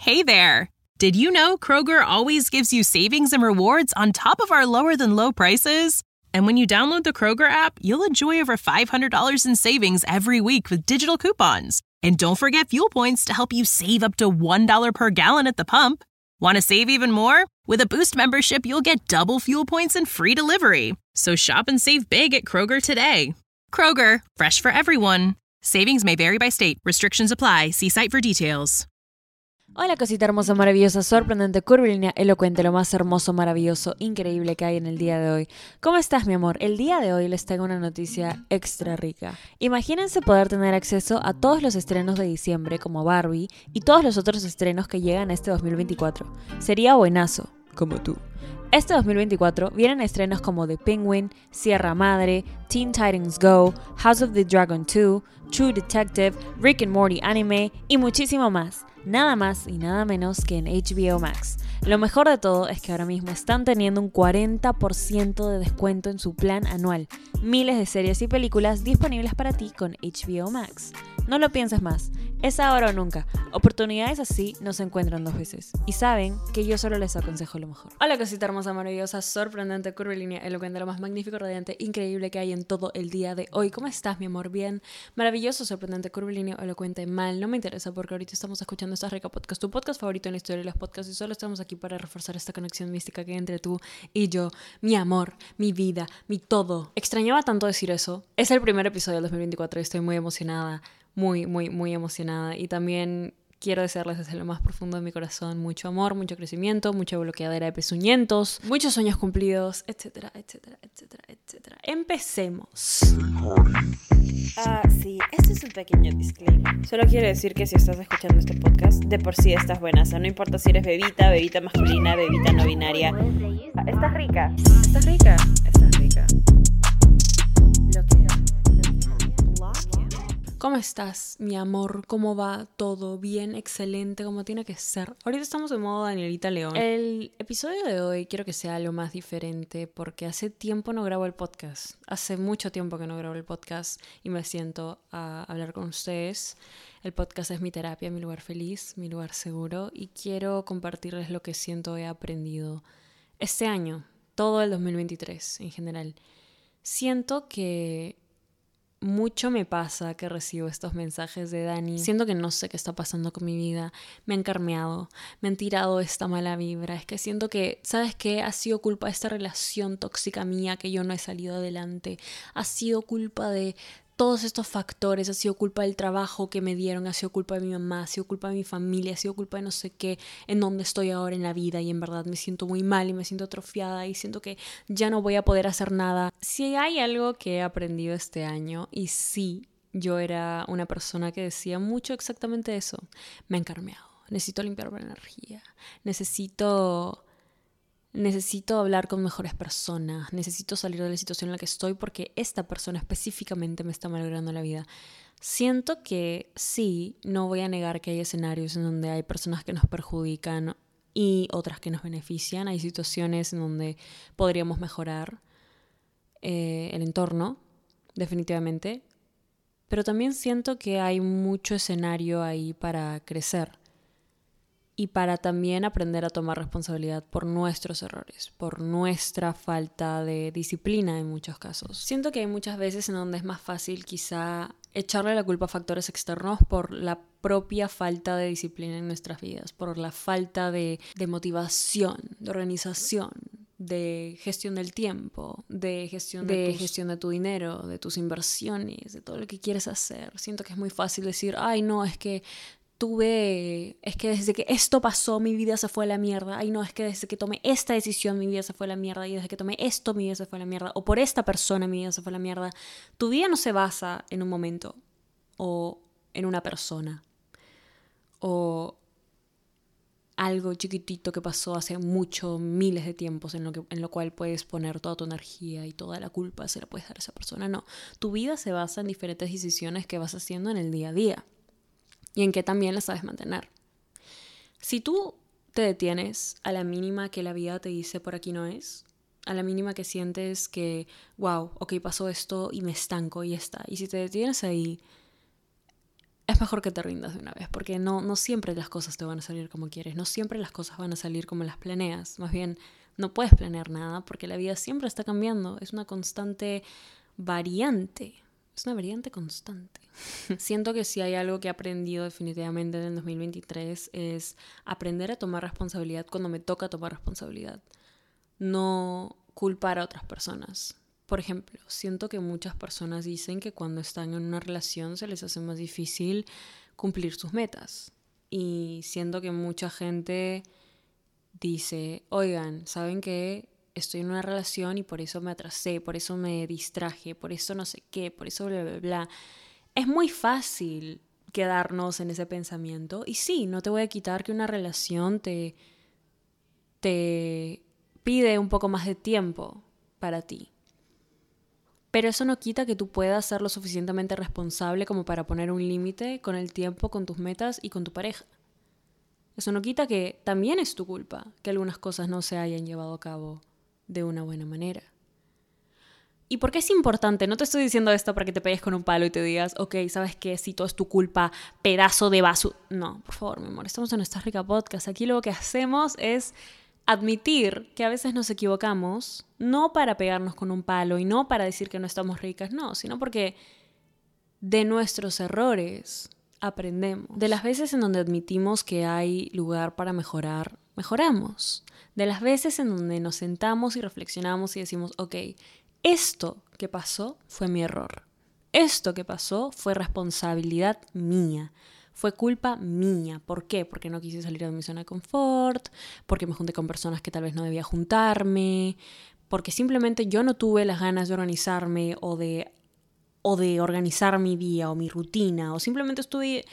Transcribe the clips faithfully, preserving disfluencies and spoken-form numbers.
Hey there! Did you know Kroger always gives you savings and rewards on top of our lower-than-low prices? And when you download the Kroger app, you'll enjoy over five hundred dollars in savings every week with digital coupons. And don't forget fuel points to help you save up to one dollar per gallon at the pump. Want to save even more? With a Boost membership, you'll get double fuel points and free delivery. So shop and save big at Kroger today. Kroger, fresh for everyone. Savings may vary by state. Restrictions apply. See site for details. Hola cosita hermosa, maravillosa, sorprendente, curvilínea, elocuente, lo más hermoso, maravilloso, increíble que hay en el día de hoy. ¿Cómo estás, mi amor? El día de hoy les tengo una noticia extra rica. Imagínense poder tener acceso a todos los estrenos de diciembre como Barbie y todos los otros estrenos que llegan este dos mil veinticuatro. Sería buenazo, como tú. Este dos mil veinticuatro vienen estrenos como The Penguin, Sierra Madre, Teen Titans Go, House of the Dragon dos, True Detective, Rick and Morty Anime y muchísimo más. Nada más y nada menos que en H B O Max. Lo mejor de todo es que ahora mismo están teniendo un cuarenta por ciento de descuento en su plan anual. Miles de series y películas disponibles para ti con H B O Max. No lo pienses más, es ahora o nunca. Oportunidades así no se encuentran dos veces. Y saben que yo solo les aconsejo lo mejor. Hola cosita hermosa, maravillosa, sorprendente, curvilínea, elocuente, lo más magnífico, radiante, increíble que hay en todo el día de hoy. ¿Cómo estás, mi amor? Bien, maravilloso, sorprendente, curvilíneo, elocuente, mal. No me interesa porque ahorita estamos escuchando esta rica podcast, tu podcast favorito en la historia de los podcasts, y solo estamos aquí para reforzar esta conexión mística que hay entre tú y yo, mi amor, mi vida, mi todo. Extrañaba tanto decir eso. Es el primer episodio del dos mil veinticuatro y estoy muy emocionada. Muy, muy, muy emocionada. Y también quiero desearles desde lo más profundo de mi corazón mucho amor, mucho crecimiento, mucha bloqueadera de pezuñentos, muchos sueños cumplidos, etcétera, etcétera, etcétera, etcétera. Empecemos. Ah, sí, este es un pequeño disclaimer. Solo quiero decir que si estás escuchando este podcast, de por sí estás buena. O sea, no importa si eres bebita, bebita masculina, bebita no binaria. Ah, estás rica. Estás rica. Estás rica. Lo que... ¿Cómo estás, mi amor? ¿Cómo va todo? Bien, excelente, como tiene que ser. Ahorita estamos en modo Danielita León. El episodio de hoy quiero que sea lo más diferente porque hace tiempo no grabo el podcast. Hace mucho tiempo que no grabo el podcast y me siento a hablar con ustedes. El podcast es mi terapia, mi lugar feliz, mi lugar seguro, y quiero compartirles lo que siento he aprendido este año, todo el dos mil veintitrés en general. Siento que mucho me pasa que recibo estos mensajes de Dani. Siento que no sé qué está pasando con mi vida. Me han carmeado, me han tirado esta mala vibra. Es que siento que, ¿sabes qué? Ha sido culpa de esta relación tóxica mía que yo no he salido adelante. Ha sido culpa de todos estos factores. Ha sido culpa del trabajo que me dieron. Ha sido culpa de mi mamá. Ha sido culpa de mi familia. Ha sido culpa de no sé qué. En donde estoy ahora en la vida. Y en verdad me siento muy mal y me siento atrofiada. Y siento que ya no voy a poder hacer nada. Si hay algo que he aprendido este año, y sí, yo era una persona que decía mucho exactamente eso. Me han carmeado. Necesito limpiar la energía. Necesito... Necesito hablar con mejores personas, necesito salir de la situación en la que estoy porque esta persona específicamente me está malogrando la vida. Siento que sí, no voy a negar que hay escenarios en donde hay personas que nos perjudican y otras que nos benefician. Hay situaciones en donde podríamos mejorar eh, el entorno, definitivamente. Pero también siento que hay mucho escenario ahí para crecer. Y para también aprender a tomar responsabilidad por nuestros errores, por nuestra falta de disciplina en muchos casos. Siento que hay muchas veces en donde es más fácil quizá echarle la culpa a factores externos por la propia falta de disciplina en nuestras vidas, por la falta de, de motivación, de organización, de gestión del tiempo, de gestión de, de tus, gestión de tu dinero, de tus inversiones, de todo lo que quieres hacer. Siento que es muy fácil decir, ay no, es que tuve, es que desde que esto pasó mi vida se fue a la mierda, ay no, es que desde que tomé esta decisión mi vida se fue a la mierda, y desde que tomé esto mi vida se fue a la mierda, o por esta persona mi vida se fue a la mierda. Tu vida no se basa en un momento, o en una persona, o algo chiquitito que pasó hace mucho, miles de tiempos, en lo, que, en lo cual puedes poner toda tu energía y toda la culpa se la puedes dar a esa persona. No, tu vida se basa en diferentes decisiones que vas haciendo en el día a día. Y en que también la sabes mantener. Si tú te detienes a la mínima que la vida te dice por aquí no es, a la mínima que sientes que, wow, ok, pasó esto y me estanco y ya está. Y si te detienes ahí, es mejor que te rindas de una vez, porque no, no siempre las cosas te van a salir como quieres, no siempre las cosas van a salir como las planeas, más bien no puedes planear nada porque la vida siempre está cambiando, es una constante variante, es una variante constante. Siento que si hay algo que he aprendido definitivamente en el dos mil veintitrés es aprender a tomar responsabilidad cuando me toca tomar responsabilidad, no culpar a otras personas. Por ejemplo, siento que muchas personas dicen que cuando están en una relación se les hace más difícil cumplir sus metas. Y siento que mucha gente dice, oigan, ¿saben qué? Estoy en una relación y por eso me atrasé, por eso me distraje, por eso no sé qué, por eso bla, bla, bla. Es muy fácil quedarnos en ese pensamiento. Y sí, no te voy a quitar que una relación te, te pide un poco más de tiempo para ti. Pero eso no quita que tú puedas ser lo suficientemente responsable como para poner un límite con el tiempo, con tus metas y con tu pareja. Eso no quita que también es tu culpa que algunas cosas no se hayan llevado a cabo de una buena manera. ¿Y por qué es importante? No te estoy diciendo esto para que te pegues con un palo y te digas, ok, ¿sabes qué? Si todo es tu culpa, pedazo de basura. No, por favor, mi amor, estamos en Esta Rica Podcast. Aquí lo que hacemos es admitir que a veces nos equivocamos, no para pegarnos con un palo y no para decir que no estamos ricas, no, sino porque de nuestros errores aprendemos. De las veces en donde admitimos que hay lugar para mejorar, mejoramos. De las veces en donde nos sentamos y reflexionamos y decimos, ok, esto que pasó fue mi error. Esto que pasó fue responsabilidad mía. Fue culpa mía. ¿Por qué? Porque no quise salir de mi zona de confort, porque me junté con personas que tal vez no debía juntarme, porque simplemente yo no tuve las ganas de organizarme o de, o de organizar mi día o mi rutina, o simplemente estuve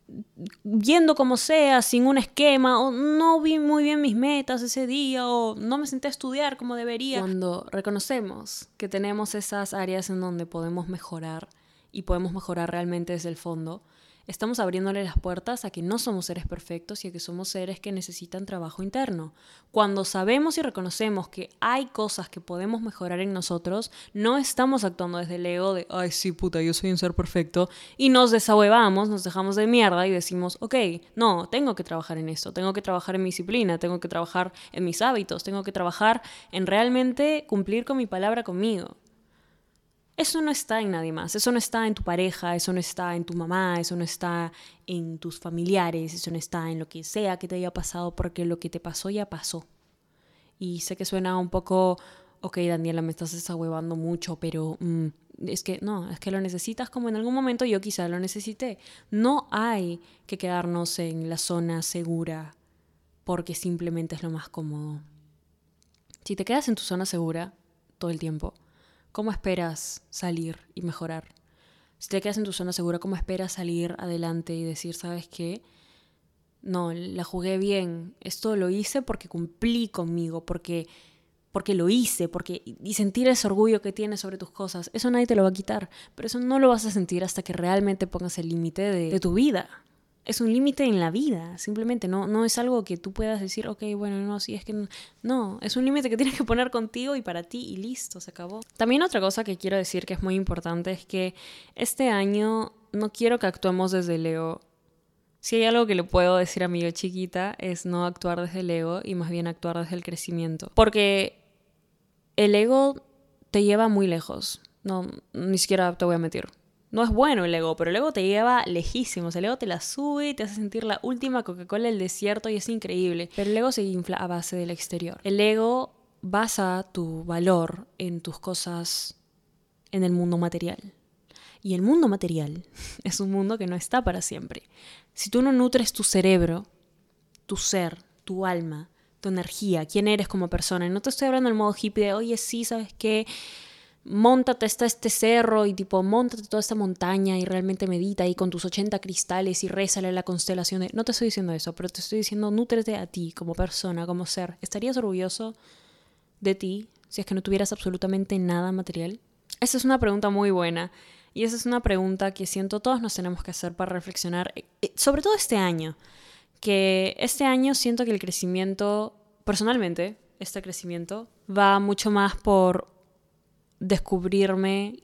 yendo como sea, sin un esquema, o no vi muy bien mis metas ese día, o no me senté a estudiar como debería. Cuando reconocemos que tenemos esas áreas en donde podemos mejorar y podemos mejorar realmente desde el fondo, estamos abriéndole las puertas a que no somos seres perfectos y a que somos seres que necesitan trabajo interno. Cuando sabemos y reconocemos que hay cosas que podemos mejorar en nosotros, no estamos actuando desde el ego de, ay, sí, puta, yo soy un ser perfecto, y nos desahuevamos, nos dejamos de mierda y decimos, ok, no, tengo que trabajar en esto, tengo que trabajar en mi disciplina, tengo que trabajar en mis hábitos, tengo que trabajar en realmente cumplir con mi palabra conmigo. Eso no está en nadie más, eso no está en tu pareja, eso no está en tu mamá, eso no está en tus familiares, eso no está en lo que sea que te haya pasado, porque lo que te pasó ya pasó. Y sé que suena un poco, ok, Daniela, me estás desahuevando mucho, pero mm, es que no, es que lo necesitas como en algún momento yo quizá lo necesité. No hay que quedarnos en la zona segura porque simplemente es lo más cómodo. Si te quedas en tu zona segura todo el tiempo, ¿cómo esperas salir y mejorar? Si te quedas en tu zona segura, ¿cómo esperas salir adelante y decir, ¿sabes qué? No, la jugué bien. Esto lo hice porque cumplí conmigo, porque, porque lo hice, porque, y sentir ese orgullo que tienes sobre tus cosas. Eso nadie te lo va a quitar, pero eso no lo vas a sentir hasta que realmente pongas el límite de, de tu vida. Es un límite en la vida, simplemente no, no es algo que tú puedas decir, ok, bueno, no, sí, es que no, no es un límite que tienes que poner contigo y para ti y listo, se acabó. También otra cosa que quiero decir que es muy importante es que este año no quiero que actuemos desde el ego. Si hay algo que le puedo decir a mi yo chiquita es no actuar desde el ego y más bien actuar desde el crecimiento. Porque el ego te lleva muy lejos, no, ni siquiera te voy a mentir. No es bueno el ego, pero el ego te lleva lejísimos. El ego te la sube y te hace sentir la última Coca-Cola del desierto y es increíble. Pero el ego se infla a base del exterior. El ego basa tu valor en tus cosas, en el mundo material. Y el mundo material es un mundo que no está para siempre. Si tú no nutres tu cerebro, tu ser, tu alma, tu energía, quién eres como persona, y no te estoy hablando del modo hippie de, oye, sí, ¿sabes qué? Móntate hasta este cerro y tipo, móntate toda esta montaña y realmente medita ahí con tus ochenta cristales y rézale a la constelación. De... No te estoy diciendo eso, pero te estoy diciendo, nútrete a ti como persona, como ser. ¿Estarías orgulloso de ti si es que no tuvieras absolutamente nada material? Esa es una pregunta muy buena y esa es una pregunta que siento todos nos tenemos que hacer para reflexionar, sobre todo este año, que este año siento que el crecimiento, personalmente, este crecimiento va mucho más por descubrirme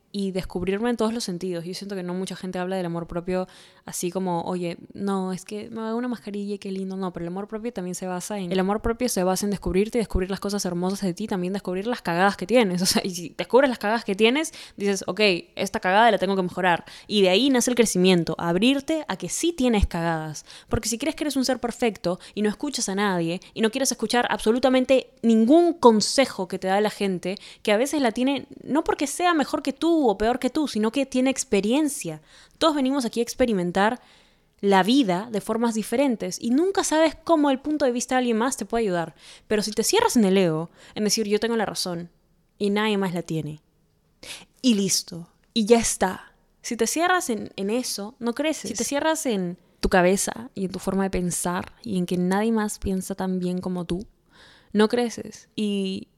y descubrirme en todos los sentidos. Yo siento que no mucha gente habla del amor propio así como, oye, no, es que me hago una mascarilla y qué lindo. No, pero el amor propio también se basa en... El amor propio se basa en descubrirte y descubrir las cosas hermosas de ti, también descubrir las cagadas que tienes. O sea, y si descubres las cagadas que tienes, dices, ok, esta cagada la tengo que mejorar. Y de ahí nace el crecimiento, abrirte a que sí tienes cagadas. Porque si crees que eres un ser perfecto y no escuchas a nadie y no quieres escuchar absolutamente ningún consejo que te da la gente, que a veces la tiene, no porque sea mejor que tú o peor que tú, sino que tiene experiencia. Todos venimos aquí a experimentar la vida de formas diferentes y nunca sabes cómo el punto de vista de alguien más te puede ayudar. Pero si te cierras en el ego, en decir yo tengo la razón y nadie más la tiene, y listo, y ya está. Si te cierras en, en eso, no creces. Si te cierras en tu cabeza y en tu forma de pensar y en que nadie más piensa tan bien como tú, no creces. Y,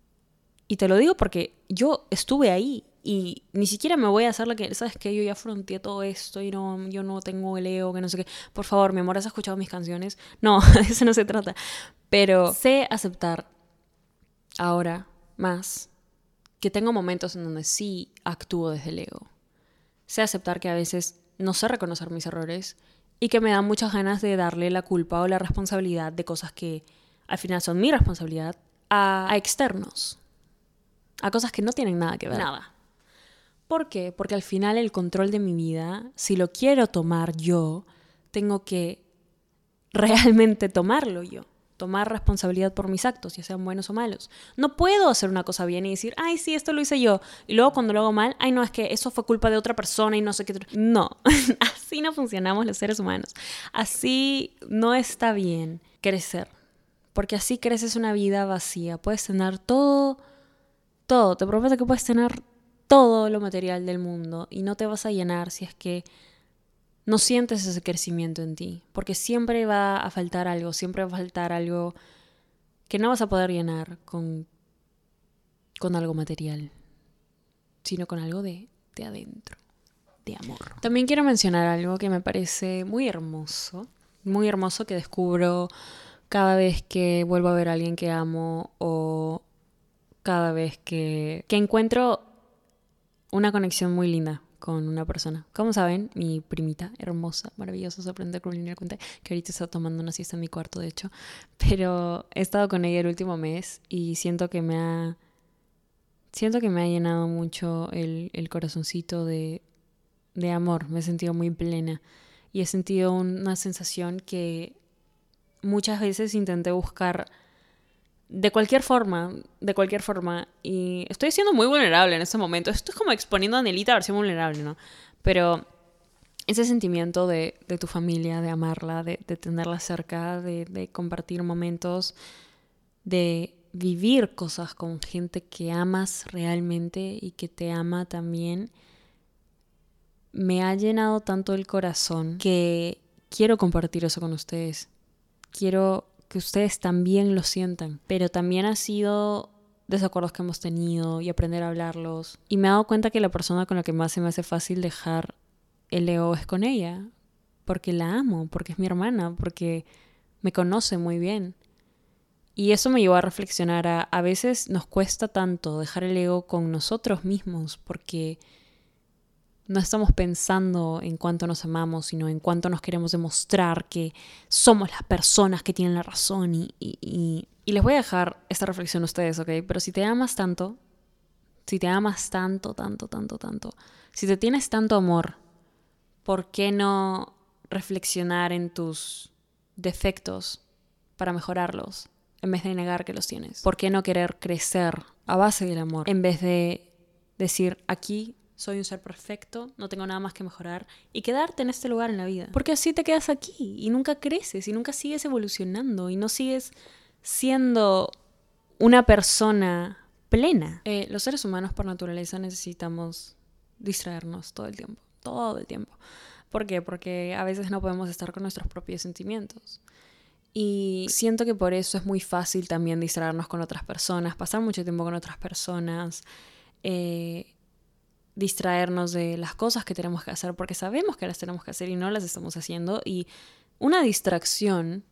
y te lo digo porque yo estuve ahí. Y ni siquiera me voy a hacer la que, ¿sabes qué? Yo ya fronteé todo esto y no, yo no tengo el ego, que no sé qué. Por favor, mi amor, ¿has escuchado mis canciones? No, de eso no se trata. Pero sé aceptar ahora más que tengo momentos en donde sí actúo desde el ego. Sé aceptar que a veces no sé reconocer mis errores y que me dan muchas ganas de darle la culpa o la responsabilidad de cosas que al final son mi responsabilidad a, a externos. A cosas que no tienen nada que ver. Nada. ¿Por qué? Porque al final el control de mi vida, si lo quiero tomar yo, tengo que realmente tomarlo yo. Tomar responsabilidad por mis actos, ya sean buenos o malos. No puedo hacer una cosa bien y decir, ay, sí, esto lo hice yo. Y luego cuando lo hago mal, ay, no, es que eso fue culpa de otra persona y no sé qué. No, así no funcionamos los seres humanos. Así no está bien crecer. Porque así creces una vida vacía. Puedes tener todo, todo. Te prometo que puedes tener todo lo material del mundo y no te vas a llenar si es que no sientes ese crecimiento en ti, porque siempre va a faltar algo, siempre va a faltar algo que no vas a poder llenar con, con algo material, sino con algo de, de adentro, de amor. También quiero mencionar algo que me parece muy hermoso, muy hermoso que descubro cada vez que vuelvo a ver a alguien que amo o cada vez que, que encuentro una conexión muy linda con una persona. Como saben, mi primita hermosa, maravillosa, sorprendente, Carolina Cuente, que ahorita está tomando una siesta en mi cuarto, de hecho, pero he estado con ella el último mes y siento que me ha siento que me ha llenado mucho el, el corazoncito de, de amor. Me he sentido muy plena y he sentido una sensación que muchas veces intenté buscar de cualquier forma, de cualquier forma. Y estoy siendo muy vulnerable en este momento. Esto es como exponiendo a Nelita a versión vulnerable, ¿no? Pero ese sentimiento de, de tu familia, de amarla, de, de tenerla cerca, de, de compartir momentos, de vivir cosas con gente que amas realmente y que te ama también, me ha llenado tanto el corazón que quiero compartir eso con ustedes. Quiero que ustedes también lo sientan, pero también ha sido desacuerdos que hemos tenido y aprender a hablarlos. Y me he dado cuenta que la persona con la que más se me hace fácil dejar el ego es con ella, porque la amo, porque es mi hermana, porque me conoce muy bien. Y eso me llevó a reflexionar a, a veces nos cuesta tanto dejar el ego con nosotros mismos, porque no estamos pensando en cuánto nos amamos, sino en cuánto nos queremos demostrar que somos las personas que tienen la razón. Y, y, y, y les voy a dejar esta reflexión a ustedes, ¿ok? Pero si te amas tanto, si te amas tanto, tanto, tanto, tanto, si te tienes tanto amor, ¿por qué no reflexionar en tus defectos para mejorarlos en vez de negar que los tienes? ¿Por qué no querer crecer a base del amor en vez de decir aquí soy un ser perfecto, no tengo nada más que mejorar y quedarte en este lugar en la vida? Porque así te quedas aquí y nunca creces y nunca sigues evolucionando y no sigues siendo una persona plena. Eh, los seres humanos por naturaleza necesitamos distraernos todo el tiempo, todo el tiempo. ¿Por qué? Porque a veces no podemos estar con nuestros propios sentimientos. Y siento que por eso es muy fácil también distraernos con otras personas, pasar mucho tiempo con otras personas, eh... distraernos de las cosas que tenemos que hacer porque sabemos que las tenemos que hacer y no las estamos haciendo. Y una distracción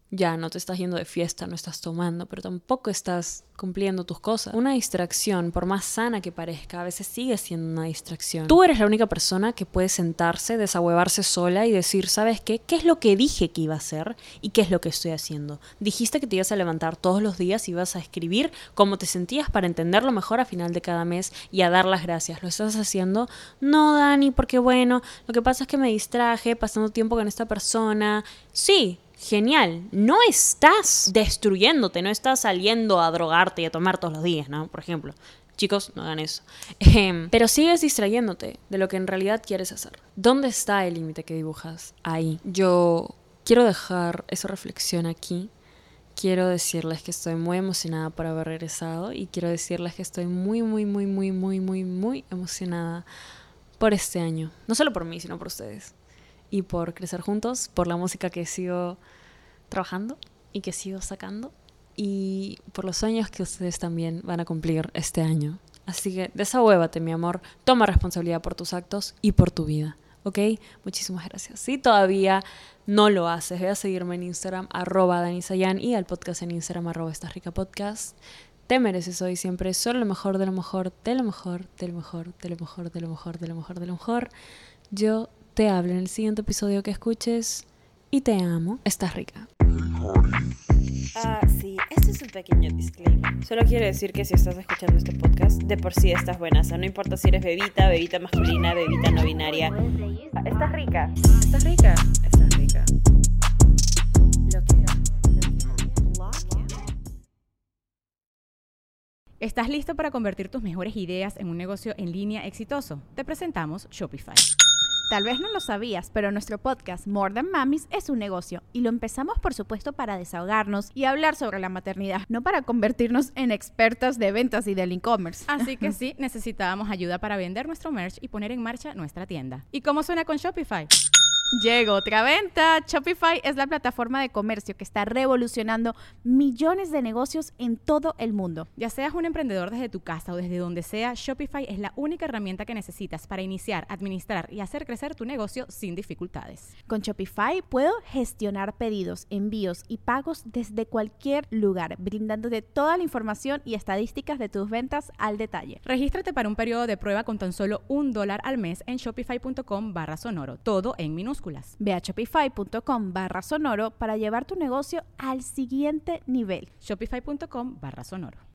Ya, no te estás yendo de fiesta, no estás tomando, pero tampoco estás cumpliendo tus cosas. Una distracción, por más sana que parezca, a veces sigue siendo una distracción. Tú eres la única persona que puede sentarse, desahuevarse sola y decir, ¿sabes qué? ¿Qué es lo que dije que iba a hacer y qué es lo que estoy haciendo? Dijiste que te ibas a levantar todos los días y ibas a escribir cómo te sentías para entenderlo mejor a final de cada mes y a dar las gracias. ¿Lo estás haciendo? No, Dani, porque bueno, lo que pasa es que me distraje pasando tiempo con esta persona. Sí. Genial, no estás destruyéndote, no estás saliendo a drogarte y a tomar todos los días, ¿no? Por ejemplo, chicos, no hagan eso. Eh, pero sigues distrayéndote de lo que en realidad quieres hacer. ¿Dónde está el límite que dibujas? Ahí. Yo quiero dejar esa reflexión aquí. Quiero decirles que estoy muy emocionada por haber regresado y quiero decirles que estoy muy, muy, muy, muy, muy, muy, muy emocionada por este año. No solo por mí, sino por ustedes. Y por crecer juntos, por la música que sigo trabajando y que sigo sacando y por los sueños que ustedes también van a cumplir este año. Así que desahuévate, mi amor, toma responsabilidad por tus actos y por tu vida, ¿ok? Muchísimas gracias. Si todavía no lo haces, ve a seguirme en Instagram, arroba Dani Sayan, y al podcast en Instagram, arroba Estás Rica Podcast. Te mereces hoy siempre solo lo mejor, de lo mejor, de lo mejor, de lo mejor, de lo mejor, de lo mejor, de lo mejor, de lo mejor. Yo te hablo en el siguiente episodio que escuches y te amo. Estás rica. Ah, sí, este es un pequeño disclaimer. Solo quiero decir que si estás escuchando este podcast, de por sí estás buenaza. No importa si eres bebita, bebita masculina, bebita no binaria. Ah, estás rica. Estás rica. Estás rica. Lo quiero. ¿Estás listo para convertir tus mejores ideas en un negocio en línea exitoso? Te presentamos Shopify. Tal vez no lo sabías, pero nuestro podcast More Than Mamis es un negocio y lo empezamos por supuesto para desahogarnos y hablar sobre la maternidad, no para convertirnos en expertas de ventas y del e-commerce. Así que sí, necesitábamos ayuda para vender nuestro merch y poner en marcha nuestra tienda. ¿Y cómo suena con Shopify? Llegó otra venta. Shopify es la plataforma de comercio que está revolucionando millones de negocios en todo el mundo. Ya seas un emprendedor desde tu casa o desde donde sea, Shopify es la única herramienta que necesitas para iniciar, administrar y hacer crecer tu negocio sin dificultades. Con Shopify puedo gestionar pedidos, envíos y pagos desde cualquier lugar, brindándote toda la información y estadísticas de tus ventas al detalle. Regístrate para un periodo de prueba con tan solo un dólar al mes en shopify.com barra sonoro, todo en minúsculas. Ve a shopify.com barra sonoro para llevar tu negocio al siguiente nivel. Shopify.com barra sonoro.